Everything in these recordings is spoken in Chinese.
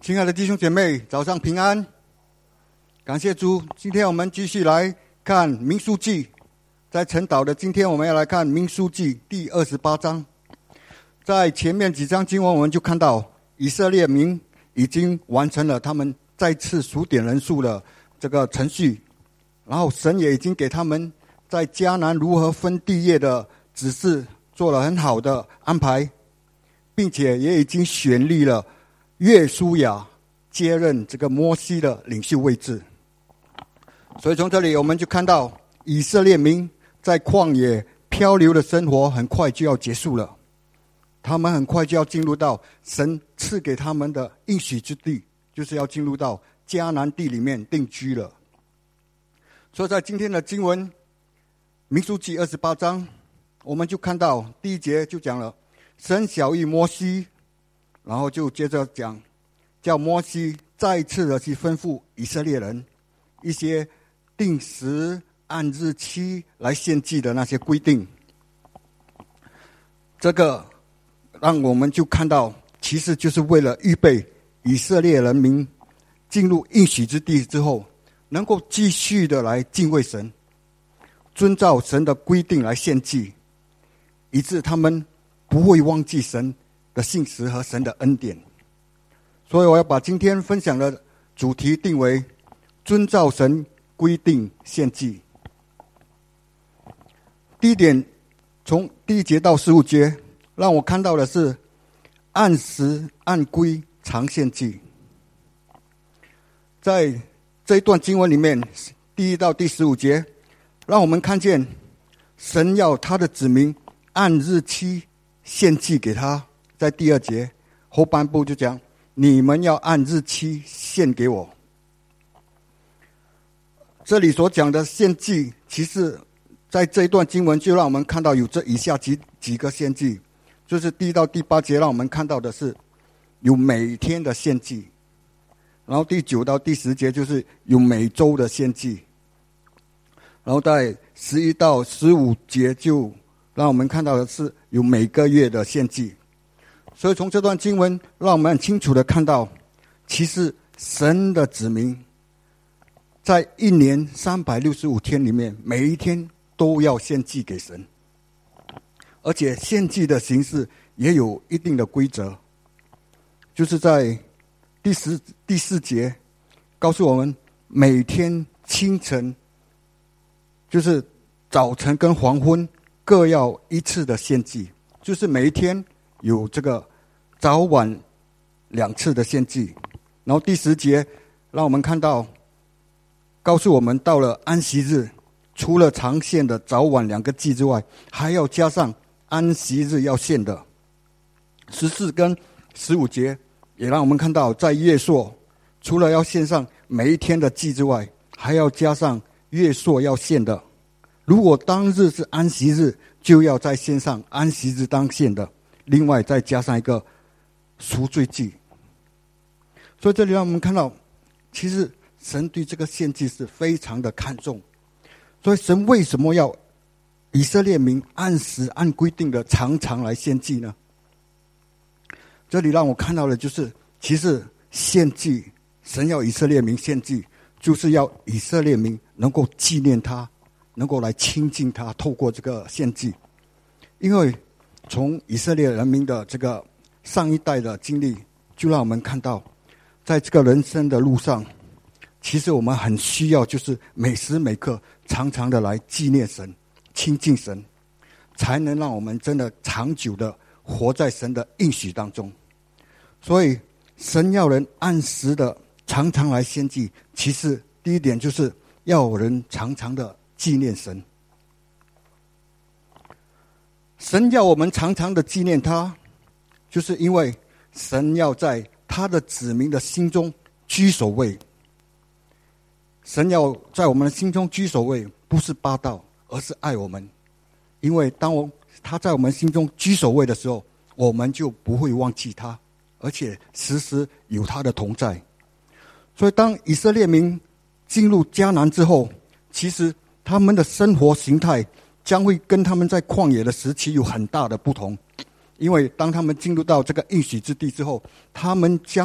亲爱的弟兄姐妹，早上平安！感谢主，今天我们继续来看民数记。在晨祷的今天，我们要来看民数记第28章。在前面几章经文，我们就看到以色列民已经完成了他们再次数点人数的这个程序，然后神也已经给他们在迦南如何分地业的指示做了很好的安排，并且也已经选立了约书亚接任这个摩西的领袖位置。所以从这里我们就看到以色列民在旷野漂流的生活很快就要结束了，他们很快就要进入到神赐给他们的应许之地，就是要进入到迦南地里面定居了。所以在今天的经文民数记28章，我们就看到第一节就讲了神晓谕摩西，然后就接着讲叫摩西再一次的去吩咐以色列人一些定时按日期来献祭的那些规定。这个让我们就看到，其实就是为了预备以色列人民进入应许之地之后，能够继续的来敬畏神，遵照神的规定来献祭，以致他们不会忘记神的信实和神的恩典。所以我要把今天分享的主题定为遵照神规定献祭。第一点，从第1节到15节，让我看到的是按时按规常献祭。在这一段经文里面，第1到第15节，让我们看见神要他的子民按日期献祭给他。在第2节后半部就讲，你们要按日期献给我。这里所讲的献祭，其实在这一段经文就让我们看到有这以下几个献祭，就是第1到第8节让我们看到的是有每天的献祭，然后第9到第10节就是有每周的献祭，然后在11到15节就让我们看到的是有每个月的献祭。所以从这段经文让我们很清楚的看到，其实神的子民在一年365天里面，每一天都要献祭给神，而且献祭的形式也有一定的规则，就是在第4节告诉我们，每天清晨，就是早晨跟黄昏各要一次的献祭，就是每一天有这个早晚2次的献祭。然后第10节让我们看到，告诉我们到了安息日，除了常献的早晚2个祭之外，还要加上安息日要献的。14跟15节也让我们看到，在月朔除了要献上每一天的祭之外，还要加上月朔要献的。如果当日是安息日，就要再献上安息日当献的，另外再加上一个赎罪祭。所以这里让我们看到，其实神对这个献祭是非常的看重。所以神为什么要以色列民按时按规定的常常来献祭呢？这里让我看到的就是，其实献祭，神要以色列民献祭，就是要以色列民能够纪念他，能够来亲近他，透过这个献祭。因为从以色列人民的这个上一代的经历，就让我们看到，在这个人生的路上，其实我们很需要就是每时每刻常常的来纪念神，亲近神，才能让我们真的长久的活在神的应许当中。所以神要人按时的常常来献祭，其实第一点就是要人常常的纪念神。神要我们常常的纪念他，就是因为神要在他的子民的心中居首位。神要在我们的心中居首位，不是霸道，而是爱我们。因为当他在我们心中居首位的时候，我们就不会忘记他，而且时时有他的同在。所以当以色列民进入迦南之后，其实他们的生活形态将会跟他们在旷野的时期有很大的不同。因为当他们进入到这个应许之地之后，他们将会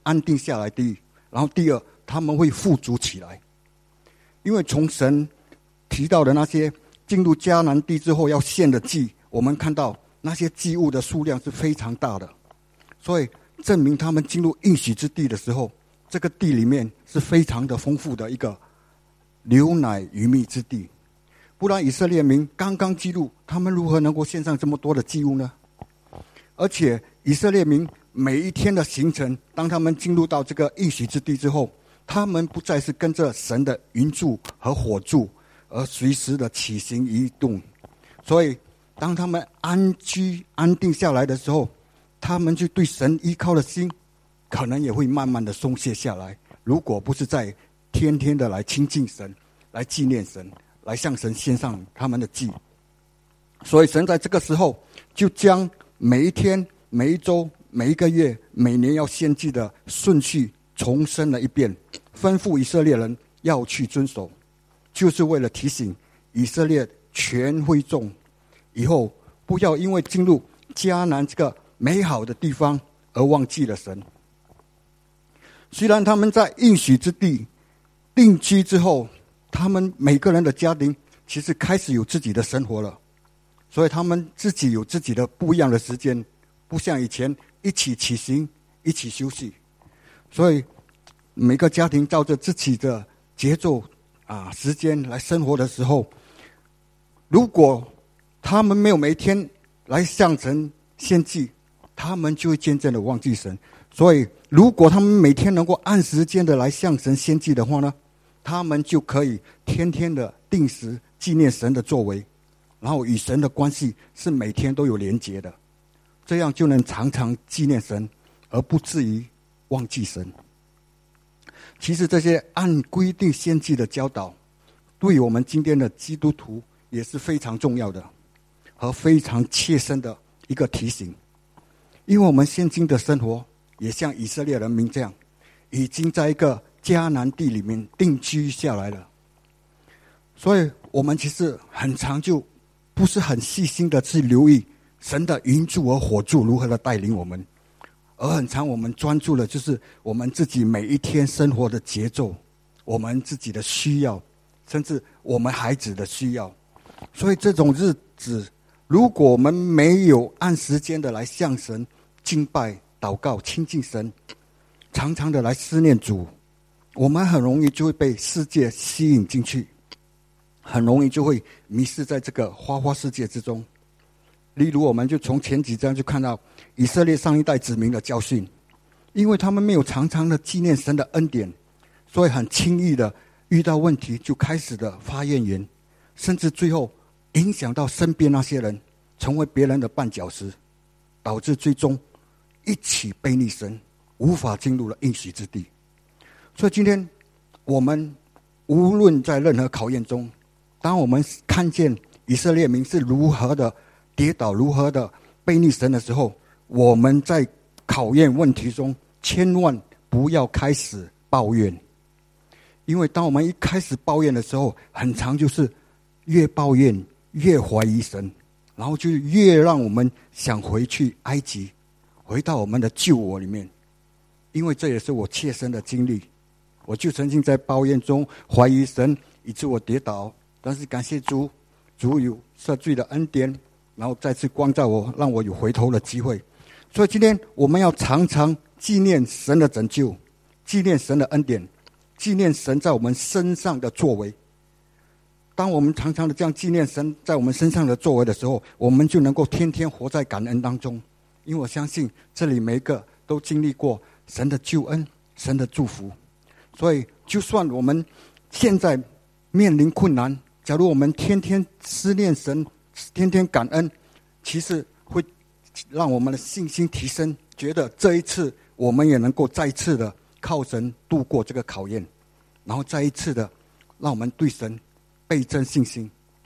安定下来，第一，然后第二，他们会富足起来。因为从神提到的那些进入迦南地之后要献的祭，我们看到那些祭物的数量是非常大的，所以证明他们进入应许之地的时候，这个地里面是非常的丰富的一个流奶与蜜之地。不然以色列民刚刚进入，他们如何能够献上这么多的祭物呢？而且以色列民每一天的行程，当他们进入到这个应许之地之后，他们不再是跟着神的云柱和火柱而随时的起行移动，所以当他们安居安定下来的时候，他们就对神依靠的心可能也会慢慢的松懈下来。如果不是在天天的来亲近神，来纪念神，来向神献上他们的祭，所以神在这个时候就将每一天、每一周、每一个月、每年要献祭的顺序重申了一遍，吩咐以色列人要去遵守，就是为了提醒以色列全会众以后不要因为进入迦南这个美好的地方而忘记了神。虽然他们在应许之地定居之后，他们每个人的家庭其实开始有自己的生活了，所以他们自己有自己的不一样的时间，不像以前一起起行一起休息。所以每个家庭照着自己的节奏时间来生活的时候，如果他们没有每天来向神献祭，他们就会渐渐的忘记神。所以如果他们每天能够按时间的来向神献祭的话呢，他们就可以天天的定时纪念神的作为，然后与神的关系是每天都有连结的，这样就能常常纪念神，而不至于忘记神。其实这些按规定献祭的教导，对我们今天的基督徒也是非常重要的和非常切身的一个提醒。因为我们现今的生活也像以色列人民这样，已经在一个迦南地里面定居下来了，所以我们其实很常就不是很细心的去留意神的云柱和火柱如何的带领我们，而很常我们专注的就是我们自己每一天生活的节奏，我们自己的需要，甚至我们孩子的需要。所以这种日子，如果我们没有按时间的来向神敬拜、祷告、亲近神，常常的来思念主，我们很容易就会被世界吸引进去，很容易就会迷失在这个花花世界之中。例如我们就从前几章就看到以色列上一代子民的教训，因为他们没有常常的纪念神的恩典，所以很轻易的遇到问题就开始的发怨言，甚至最后影响到身边那些人，成为别人的绊脚石，导致最终一起背逆神，无法进入了应许之地。所以今天我们无论在任何考验中，当我们看见以色列民是如何的跌倒，如何的背逆神的时候，我们在考验问题中千万不要开始抱怨。因为当我们一开始抱怨的时候，很常就是越抱怨越怀疑神，然后就越让我们想回去埃及，回到我们的旧我里面。因为这也是我切身的经历，我就曾经在抱怨中怀疑神，以致我跌倒，但是感谢主，主有赦罪的恩典，然后再次光照我，让我有回头的机会。所以今天我们要常常纪念神的拯救，纪念神的恩典，纪念神在我们身上的作为。当我们常常的这样纪念神在我们身上的作为的时候，我们就能够天天活在感恩当中。因为我相信这里每一个都经历过神的救恩，神的祝福。所以就算我们现在面临困难，假如我们天天思念神，天天感恩，其实会让我们的信心提升，觉得这一次我们也能够再一次的靠神度过这个考验，然后再一次的让我们对神倍增信心。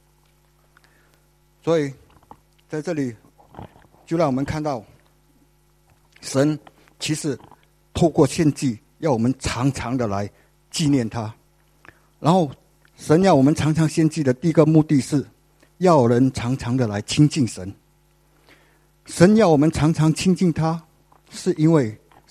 所以在这里就让我们看到神其实透过献祭要我们常常的来纪念他，然后神要我们常常献祭的第一个目的是要人常常的来亲近神。神要我们常常亲近他，是因为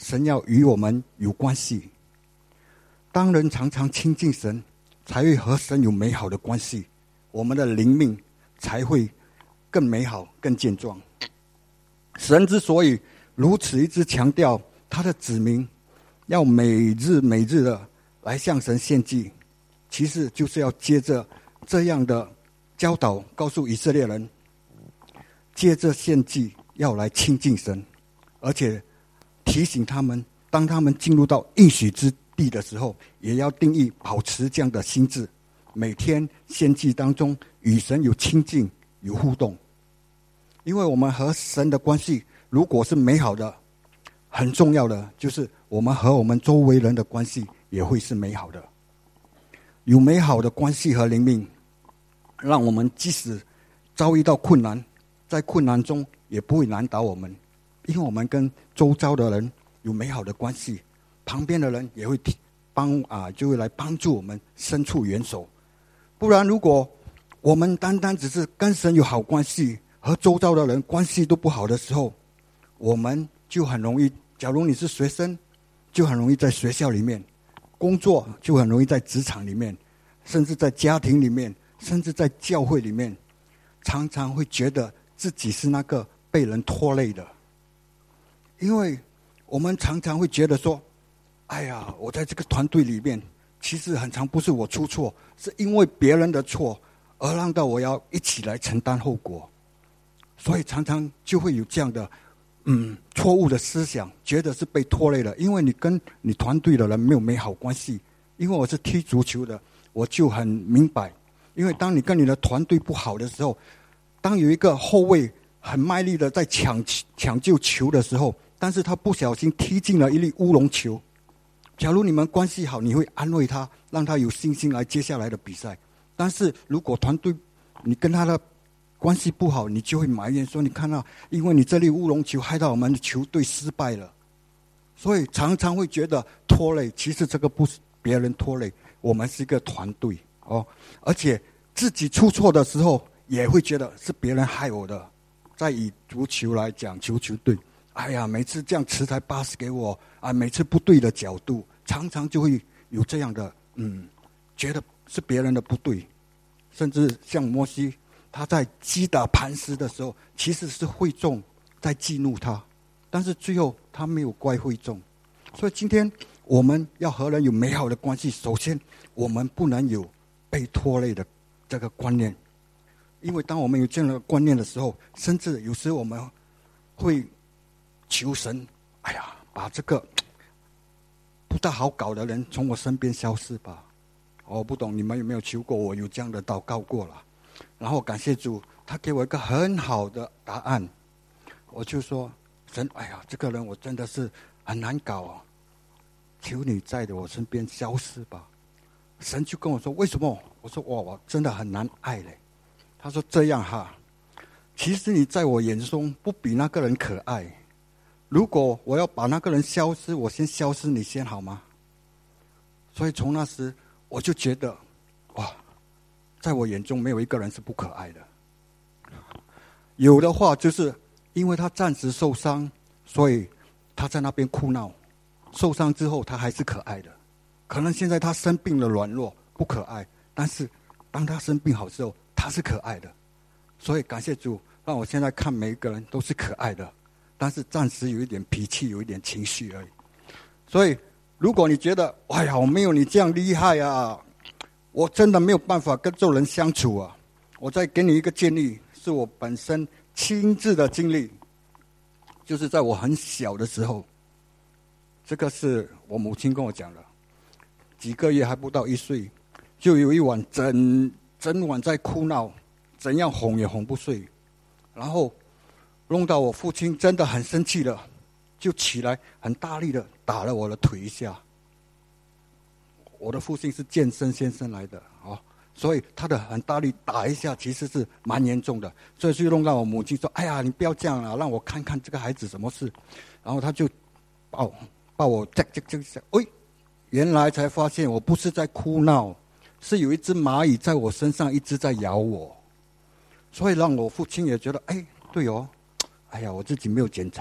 神要与我们有关系。当人常常亲近神，才会和神有美好的关系，我们的灵命才会更美好、更健壮。神之所以如此一直强调他的子民要每日的来向神献祭，其实就是要接着这样的教导，告诉以色列人，借着献祭要来亲近神，而且提醒他们，当他们进入到应许之地的时候，也要定义保持这样的心智，每天献祭当中与神有亲近、有互动。因为我们和神的关系如果是美好的，很重要的就是我们和我们周围人的关系也会是美好的。有美好的关系和灵命，让我们即使遭遇到困难，在困难中也不会难倒我们，因为我们跟周遭的人有美好的关系，旁边的人也会就会来帮助我们，伸出援手。不然如果我们单单只是跟神有好关系，和周遭的人关系都不好的时候，我们就很容易，假如你是学生，就很容易在学校里面工作，就很容易在职场里面，甚至在家庭里面，甚至在教会里面，常常会觉得自己是那个被人拖累的。因为我们常常会觉得说，哎呀，我在这个团队里面，其实很常不是我出错，是因为别人的错，而让到我要一起来承担后果。所以常常就会有这样的错误的思想，觉得是被拖累了，因为你跟你团队的人没有美好关系。因为我是踢足球的，我就很明白，因为当你跟你的团队不好的时候，当有一个后卫很卖力的在抢救球的时候，但是他不小心踢进了一粒乌龙球，假如你们关系好，你会安慰他，让他有信心来接下来的比赛。但是如果团队你跟他的关系不好，你就会埋怨说，你看到因为你这粒乌龙球害到我们的球队失败了。所以常常会觉得拖累，其实这个不是别人拖累，我们是一个团队哦。而且自己出错的时候也会觉得是别人害我的。再以足球来讲，球队，哎呀，每次这样持才80给我啊，每次不对的角度，常常就会有这样的觉得是别人的不对。甚至像摩西，他在击打磐石的时候，其实是会众在激怒他，但是最后他没有怪会众。所以今天我们要和人有美好的关系，首先我们不能有被拖累的这个观念。因为当我们有这样的观念的时候，甚至有时候我们会求神，哎呀，把这个不大好搞的人从我身边消失吧。我不懂你们有没有求过，我有这样的祷告过了。然后感谢主，他给我一个很好的答案。我就说，神，哎呀，这个人我真的是很难搞啊，求你在我身边消失吧。神就跟我说，为什么？我说，哇，我真的很难爱嘞。他说这样哈，其实你在我眼中不比那个人可爱。如果我要把那个人消失，我先消失你先好吗？所以从那时我就觉得，哇，在我眼中没有一个人是不可爱的。有的话就是因为他暂时受伤，所以他在那边哭闹，受伤之后他还是可爱的。可能现在他生病了，软弱不可爱，但是当他生病好之后，他是可爱的。所以感谢主，让我现在看每一个人都是可爱的，但是暂时有一点脾气，有一点情绪而已。所以如果你觉得，哎呀，我没有你这样厉害啊，我真的没有办法跟这种人相处啊，我再给你一个建议，是我本身亲自的经历。就是在我很小的时候，这个是我母亲跟我讲的，几个月还不到1岁，就有一晚整晚在哭闹，怎样哄也哄不睡，然后弄到我父亲真的很生气了，就起来很大力的打了我的腿一下。我的父亲是健身先生来的哦，所以他的很大力打一下其实是蛮严重的，所以就弄到我母亲说，哎呀，你不要这样了，让我看看这个孩子什么事。然后他就抱我这下，原来才发现我不是在哭闹，是有一只蚂蚁在我身上一直在咬我。所以让我父亲也觉得，对哦，哎呀，我自己没有检查，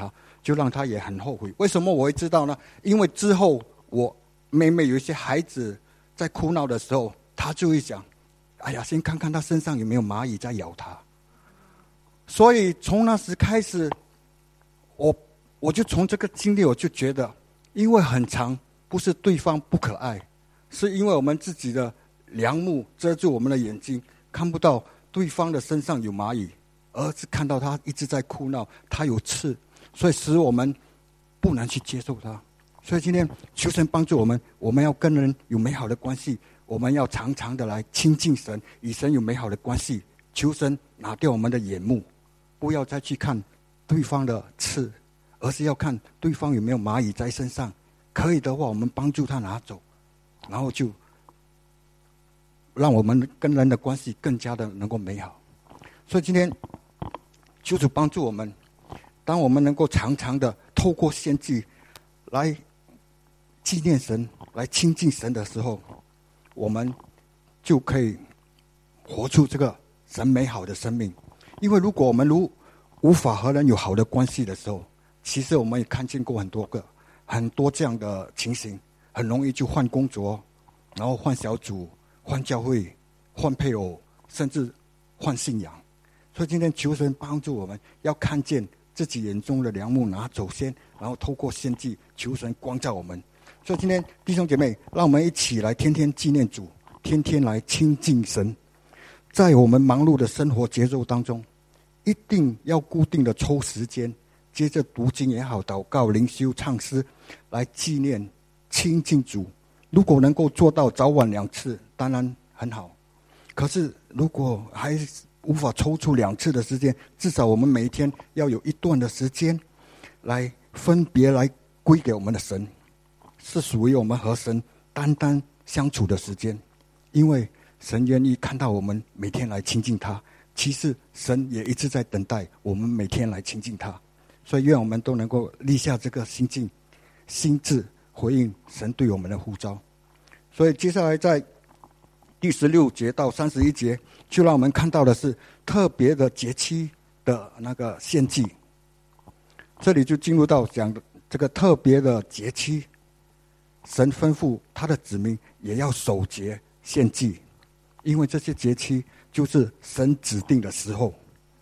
就让他也很后悔。为什么我会知道呢？因为之后我妹妹有一些孩子在哭闹的时候，他就会想，哎呀，先看看他身上有没有蚂蚁在咬他。所以从那时开始，我就从这个经历，我就觉得，因为很长，不是对方不可爱，是因为我们自己的梁木遮住我们的眼睛，看不到对方的身上有蚂蚁，而是看到他一直在哭闹，他有刺，所以使我们不能去接受他。所以今天求神帮助我们，我们要跟人有美好的关系，我们要常常的来亲近神，与神有美好的关系。求神拿掉我们的眼目，不要再去看对方的刺，而是要看对方有没有蚂蚁在身上。可以的话，我们帮助他拿走，然后就让我们跟人的关系更加的能够美好。所以今天求主帮助我们，当我们能够常常的透过献祭来纪念神，来亲近神的时候，我们就可以活出这个神美好的生命。因为如果我们无法和人有好的关系的时候，其实我们也看见过很多这样的情形，很容易就换工作，然后换小组，换教会，换配偶，甚至换信仰。所以今天求神帮助我们，要看见自己眼中的梁木拿走先，然后透过献祭求神光照我们。所以今天弟兄姐妹，让我们一起来天天纪念主，天天来亲近神。在我们忙碌的生活节奏当中，一定要固定的抽时间，接着读经也好，祷告、灵修、唱诗，来纪念亲近主。如果能够做到早晚2次，当然很好。可是如果还无法抽出2次的时间，至少我们每一天要有一段的时间，来分别来归给我们的神，是属于我们和神单单相处的时间。因为神愿意看到我们每天来亲近他，其实神也一直在等待我们每天来亲近他。所以愿我们都能够立下这个心志，回应神对我们的呼召。所以接下来在第16节到31节，就让我们看到的是特别的节期的那个献祭。这里就进入到讲这个特别的节期，神吩咐他的子民也要守节献祭，因为这些节期就是神指定的时候。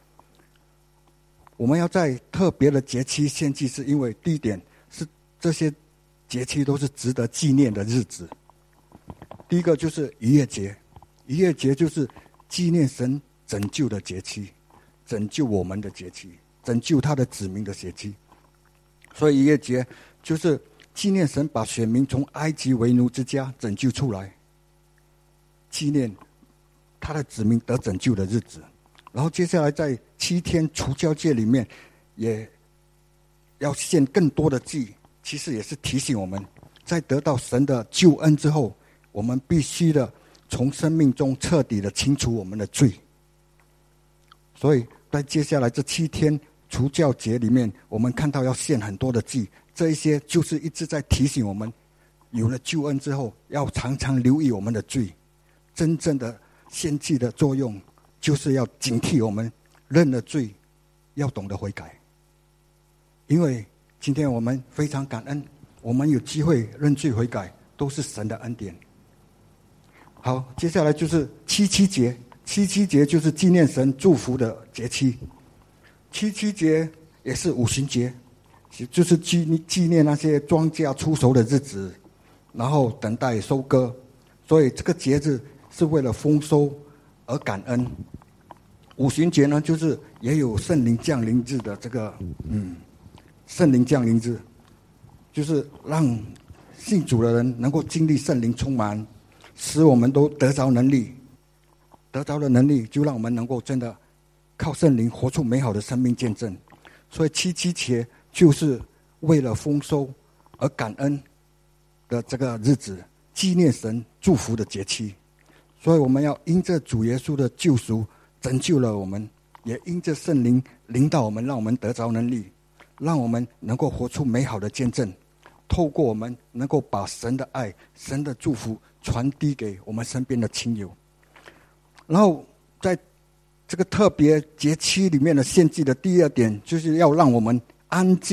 我们要在特别的节期献祭，是因为第一点是这些节期都是值得纪念的日子。第一个就是逾越节，逾越节就是纪念神拯救的节期，拯救我们的节期，拯救他的子民的节期。所以逾越节就是纪念神把选民从埃及为奴之家拯救出来，纪念他的子民得拯救的日子。然后接下来在7天除酵节里面，也要献更多的祭，其实也是提醒我们，在得到神的救恩之后，我们必须的从生命中彻底的清除我们的罪。所以在接下来这7天除酵节里面，我们看到要献很多的祭，这一些就是一直在提醒我们，有了救恩之后，要常常留意我们的罪。真正的献祭的作用，就是要警惕我们认了罪，要懂得悔改。因为今天我们非常感恩，我们有机会认罪悔改，都是神的恩典。好，接下来就是7节，7节就是纪念神祝福的节期。7节也是五旬节，就是纪念那些庄稼出熟的日子，然后等待收割。所以这个节日是为了丰收而感恩。五旬节呢，就是也有圣灵降临日的这个圣灵降临日，就是让信主的人能够经历圣灵充满，使我们都得着能力，得着的能力就让我们能够真的靠圣灵活出美好的生命见证。所以7节就是为了丰收而感恩的这个日子，纪念神祝福的节期。所以我们要因着主耶稣的救赎拯救了我们，也因着圣灵领导我们，让我们得着能力，让我们能够活出美好的见证，透过我们能够把神的爱、神的祝福传递给我们身边的亲友。然后在这个特别节期里面的献祭的第二点，就是要让我们安静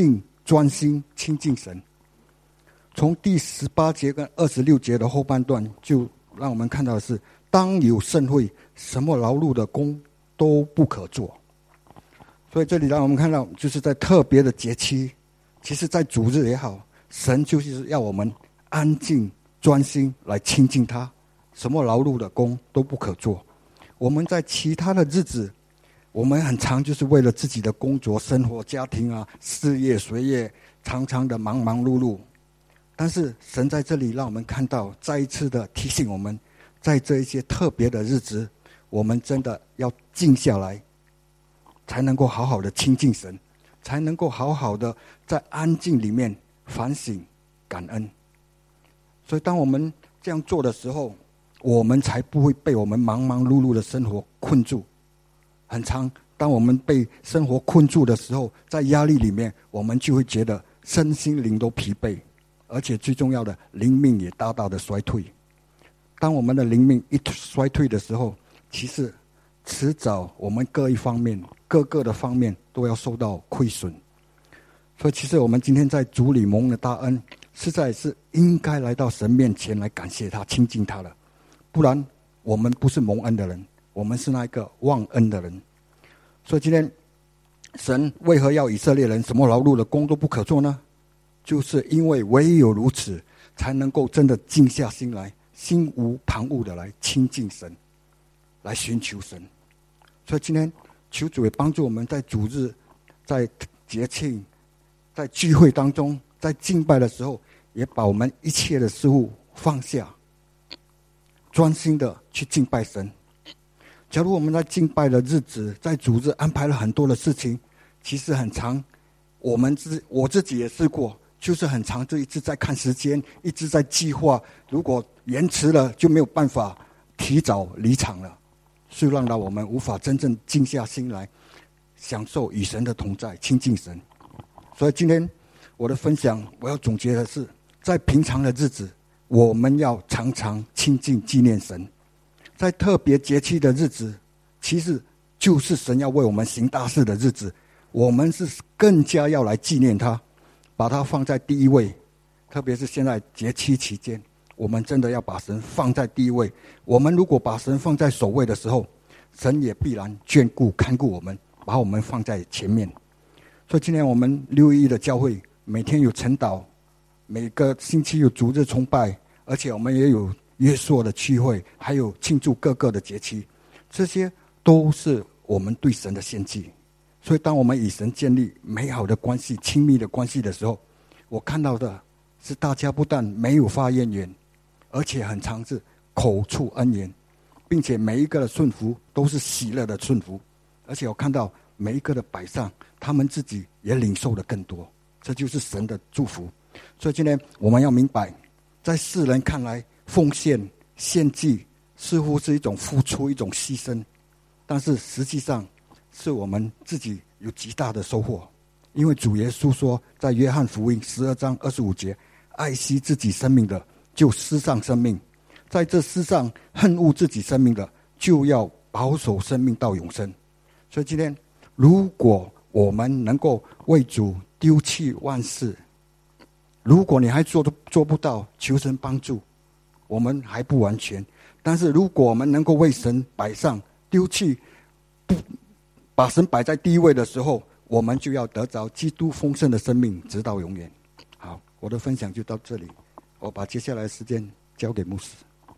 专心亲近神。从第18节跟26节的后半段，就让我们看到的是，当有盛会，什么劳碌的工都不可做。所以这里让我们看到，就是在特别的节期，其实在主日也好，神就是要我们安静专心来亲近他，什么劳碌的工都不可做。我们在其他的日子，我们很常就是为了自己的工作、生活、家庭啊、事业、学业，常常的忙忙碌碌。但是神在这里让我们看到，再一次的提醒我们，在这一些特别的日子，我们真的要静下来，才能够好好的亲近神，才能够好好的在安静里面反省感恩。所以当我们这样做的时候，我们才不会被我们忙忙碌碌的生活困住。很常当我们被生活困住的时候，在压力里面，我们就会觉得身心灵都疲惫，而且最重要的，灵命也大大的衰退。当我们的灵命一衰退的时候，其实迟早我们各个的方面都要受到亏损。所以其实我们今天在主里蒙的大恩，实在是应该来到神面前来感谢他、亲近他了。不然我们不是蒙恩的人，我们是那一个忘恩的人。所以今天神为何要以色列人什么劳碌的工都不可做呢？就是因为唯有如此，才能够真的静下心来，心无旁骛的来亲近神，来寻求神。所以今天求主也帮助我们在主日、在节庆、在聚会当中、在敬拜的时候，也把我们一切的事物放下，专心的去敬拜神。假如我们在敬拜的日子，在主日安排了很多的事情，其实很长，我自己也试过，就是很长，就一直在看时间，一直在计划，如果延迟了就没有办法提早离场了，是让到我们无法真正静下心来享受与神的同在，亲近神。所以今天我的分享，我要总结的是，在平常的日子，我们要常常亲近纪念神。在特别节期的日子，其实就是神要为我们行大事的日子，我们是更加要来纪念他，把他放在第一位。特别是现在节期期间，我们真的要把神放在第一位。我们如果把神放在首位的时候，神也必然眷顾看顾我们，把我们放在前面。所以今天我们611的教会每天有晨祷，每个星期有主日崇拜，而且我们也有约束的聚会，还有庆祝各个的节期，这些都是我们对神的献祭。所以当我们与神建立美好的关系、亲密的关系的时候，我看到的是大家不但没有发怨言，而且很常是口出恩言，并且每一个的顺服都是喜乐的顺服，而且我看到每一个的摆上，他们自己也领受的更多，这就是神的祝福。所以今天我们要明白，在世人看来，奉献献祭似乎是一种付出，一种牺牲，但是实际上是我们自己有极大的收获。因为主耶稣说，在约翰福音12章25节，爱惜自己生命的就失丧生命，在这世上恨恶自己生命的就要保守生命到永生。所以今天如果我们能够为主丢弃万事，如果你还做不到，求神帮助，我们还不完全。但是如果我们能够为神摆上，丢弃把神摆在第一位的时候，我们就要得着基督丰盛的生命，直到永远。好，我的分享就到这里，我把接下来的时间交给牧师。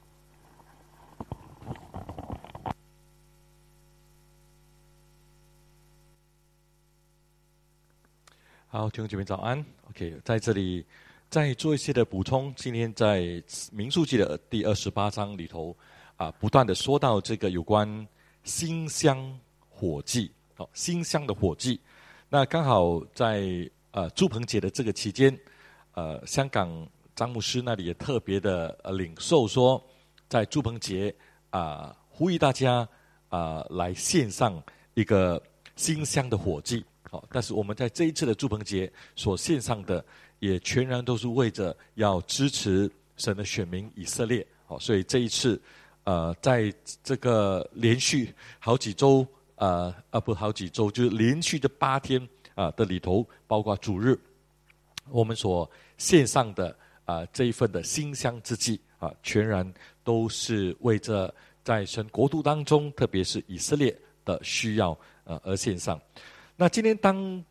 好，弟兄姐妹早安。OK， 在这里再做一些的补充。今天在民数记的第28章里头不断的说到这个有关馨香火祭，馨香的火祭。那刚好在祝棚节的这个期间，香港张牧师那里也特别的领受说，在祝棚节呼吁大家来献上一个馨香的火祭。但是我们在这一次的祝棚节所献上的，也全然都是为着要支持神的选民以色列。所以这一次在这个连续好几周就是连续的8天的里头，包括主日我们所献上的这一份的馨香之祭全然都是为着在神国度当中，特别是以色列的需要而献上。那今天当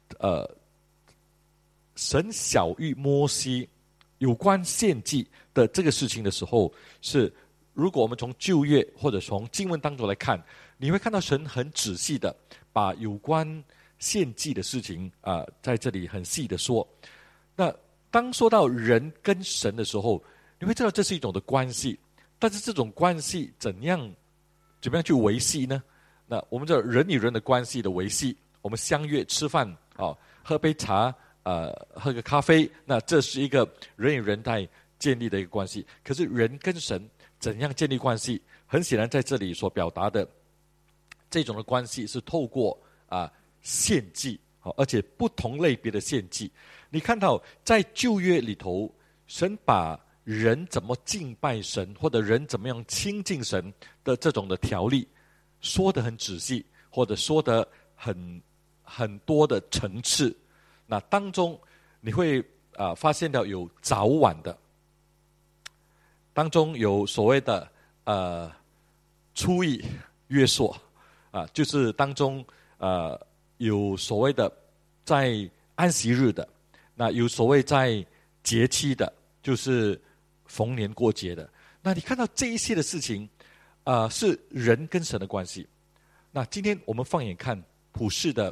神晓谕摩西有关献祭的这个事情的时候，是如果我们从旧约或者从经文当中来看，你会看到神很仔细的把有关献祭的事情在这里很细的说。那当说到人跟神的时候，你会知道这是一种的关系，但是这种关系怎样去维系呢？那我们知道人与人的关系的维系，我们相约吃饭喝杯茶喝个咖啡，那这是一个人与人在建立的一个关系。可是人跟神怎样建立关系，很显然在这里所表达的这种的关系是透过献祭，而且不同类别的献祭。你看到在旧约里头，神把人怎么敬拜神，或者人怎么样亲近神的这种的条例说得很仔细，或者说得很多的层次。那当中你会发现到有早晚的，当中有所谓的初一约束就是当中有所谓的在安息日的，那有所谓在节期的，就是逢年过节的。那你看到这一些的事情是人跟神的关系。那今天我们放眼看普世的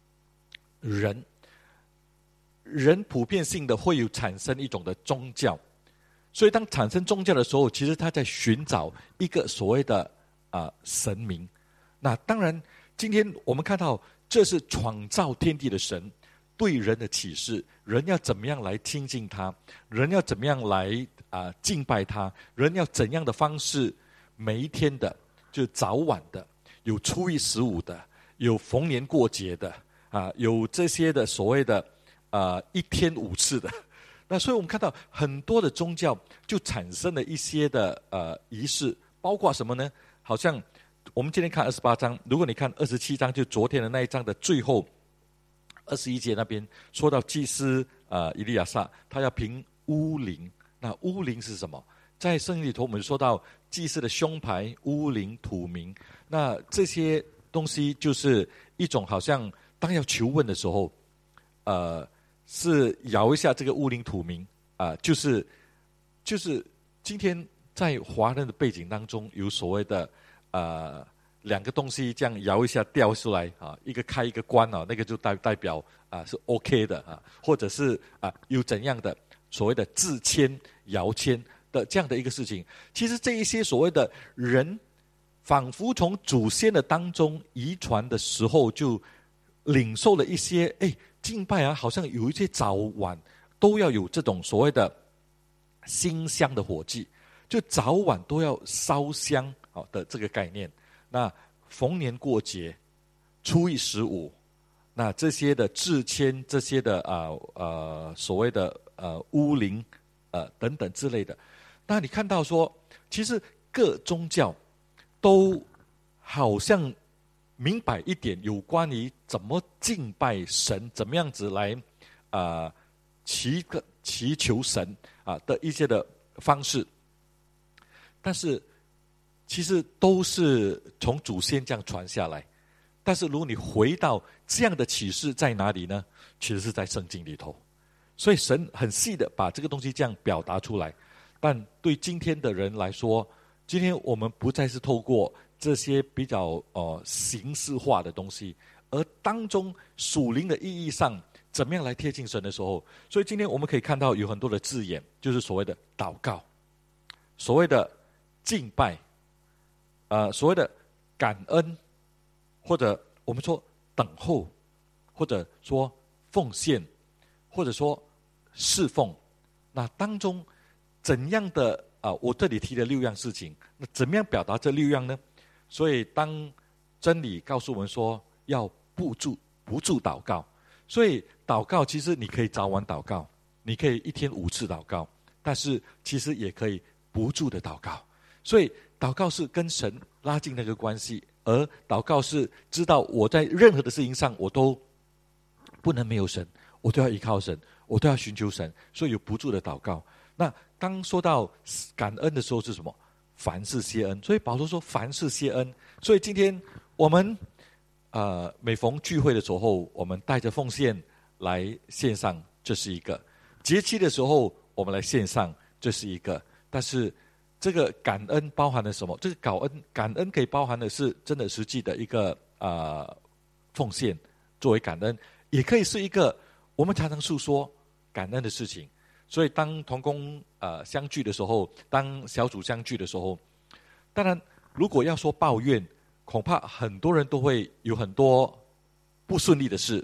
人普遍性的会有产生一种的宗教，所以当产生宗教的时候，其实他在寻找一个所谓的神明。那当然今天我们看到这是创造天地的神对人的启示，人要怎么样来亲近他，人要怎么样来敬拜他，人要怎样的方式，每一天的就早晚的，有初一十五的，有逢年过节的有这些的所谓的一天5次的。那所以我们看到很多的宗教就产生了一些的仪式，包括什么呢？好像我们今天看28章，如果你看27章，就昨天的那一章的最后21节那边说到祭司以利亚撒，他要凭乌灵。那乌灵是什么？在圣经里头我们说到祭司的胸牌、乌灵、土名，那这些东西就是一种好像当要求问的时候是摇一下这个乌灵土名就是今天在华人的背景当中有所谓的两个东西这样摇一下掉出来一个开一个关那个就代表是 OK 的或者是有怎样的所谓的自谦摇谦的这样的一个事情。其实这一些所谓的人仿佛从祖先的当中遗传的时候就领受了一些敬拜好像有一些早晚都要有这种所谓的馨香的火祭，就早晚都要烧香的这个概念。那逢年过节、初一15，那这些的至谦，这些的所谓的乌灵等等之类的。那你看到说，其实各宗教都好像明白一点有关于怎么敬拜神，怎么样子来祈求神的一些的方式，但是其实都是从祖先这样传下来。但是如果你回到这样的启示在哪里呢？其实是在圣经里头。所以神很细的把这个东西这样表达出来。但对今天的人来说，今天我们不再是透过这些比较形式化的东西，而当中属灵的意义上怎么样来贴近神的时候，所以今天我们可以看到有很多的字眼，就是所谓的祷告，所谓的敬拜，所谓的感恩，或者我们说等候，或者说奉献，或者说侍奉。那当中怎样的我这里提的6样事情，那怎么样表达这6样呢？所以当真理告诉我们说要不住祷告，所以祷告其实你可以早晚祷告，你可以一天5次祷告，但是其实也可以不住的祷告。所以祷告是跟神拉近那个关系，而祷告是知道我在任何的事情上我都不能没有神，我都要依靠神， 我都要寻求神，所以有不住的祷告。那当说到感恩的时候是什么？凡事谢恩。所以保罗说凡事谢恩。所以今天我们每逢聚会的时候，我们带着奉献来献上，这是一个；节期的时候我们来献上，这是一个。但是这个感恩包含了什么？这个感恩可以包含的是真的实际的一个奉献作为感恩，也可以是一个我们常常诉说感恩的事情。所以当同工相聚的时候，当小组相聚的时候，当然如果要说抱怨，恐怕很多人都会有很多不顺利的事，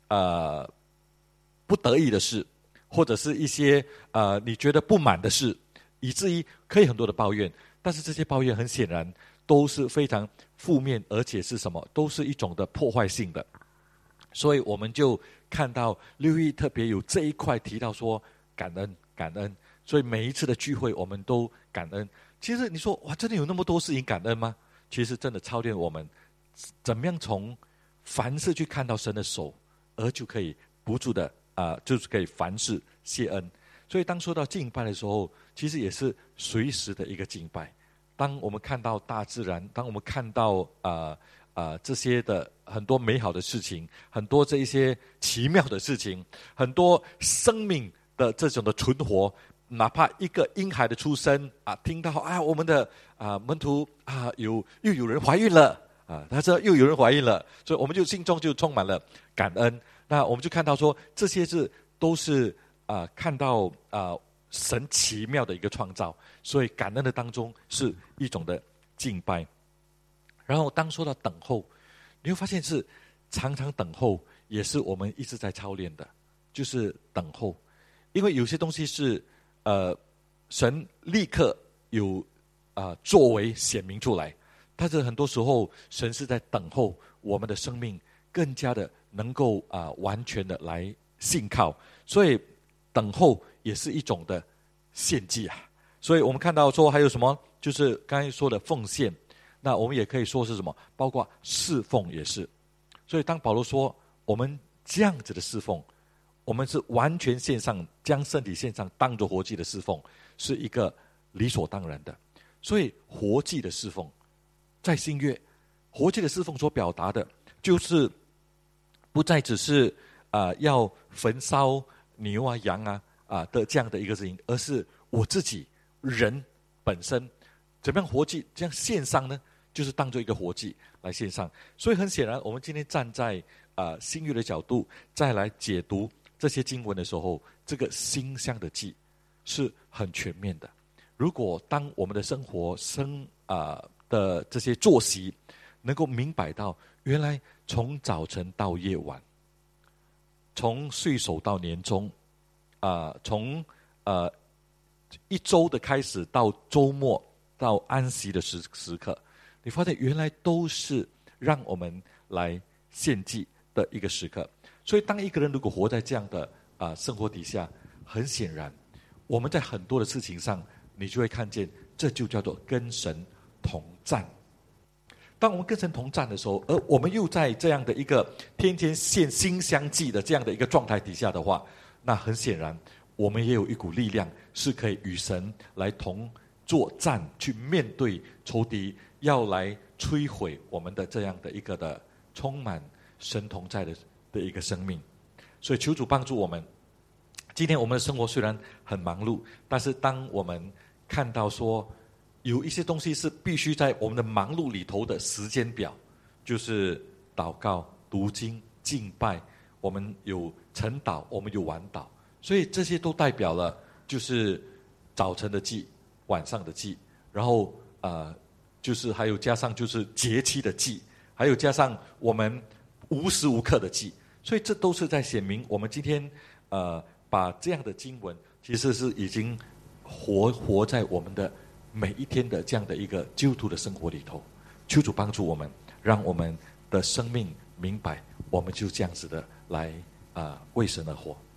不得意的事，或者是一些你觉得不满的事，以至于可以很多的抱怨。但是这些抱怨很显然都是非常负面，而且是什么？都是一种的破坏性的。所以我们就看到6一特别有这一块提到说感恩，感恩。所以每一次的聚会我们都感恩。其实你说哇，真的有那么多事情感恩吗？其实真的操练我们怎么样从凡事去看到神的手，而就可以不住的就是可以凡事谢恩。所以当说到敬拜的时候，其实也是随时的一个敬拜。当我们看到大自然，当我们看到这些的很多美好的事情，很多这一些奇妙的事情，很多生命的这种的存活，哪怕一个婴孩的出生听到我们的门徒又有人怀孕了他说又有人怀孕了，所以我们就心中就充满了感恩。那我们就看到说这些都是看到神奇妙的一个创造，所以感恩的当中是一种的敬拜。然后当说到等候，你会发现是常常等候也是我们一直在操练的，就是等候。因为有些东西是神立刻有作为显明出来，但是很多时候神是在等候我们的生命更加的能够完全的来信靠，所以等候也是一种的献祭所以我们看到说还有什么，就是刚才说的奉献，那我们也可以说是什么，包括侍奉也是。所以当保罗说我们这样子的侍奉，我们是完全献上，将身体献上当作活祭的侍奉，是一个理所当然的。所以活祭的侍奉在新约，活祭的侍奉所表达的就是不再只是要焚烧牛羊的这样的一个事情，而是我自己人本身怎么样活祭这样献上呢？就是当作一个活祭来献上。所以很显然我们今天站在新约的角度再来解读这些经文的时候，这个馨香的祭是很全面的。如果当我们的生活的这些作息能够明白到，原来从早晨到夜晚，从岁首到年终，从一周的开始到周末到安息的时刻，你发现原来都是让我们来献祭的一个时刻。所以当一个人如果活在这样的生活底下，很显然我们在很多的事情上你就会看见，这就叫做跟神同站。当我们跟神同站的时候，而我们又在这样的一个天天献馨香祭的这样的一个状态底下的话，那很显然我们也有一股力量是可以与神来同作战，去面对仇敌要来摧毁我们的这样的一个的充满神同在的一个生命。所以求主帮助我们，今天我们的生活虽然很忙碌，但是当我们看到说有一些东西是必须在我们的忙碌里头的时间表，就是祷告、读经、敬拜，我们有晨祷，我们有晚祷，所以这些都代表了就是早晨的祭、晚上的祭，然后就是还有加上就是节期的祭，还有加上我们无时无刻的祭，所以这都是在显明我们今天把这样的经文其实是已经活在我们的每一天的这样的一个基督徒的生活里头。求主帮助我们，让我们的生命明白，我们就这样子的来为神而活。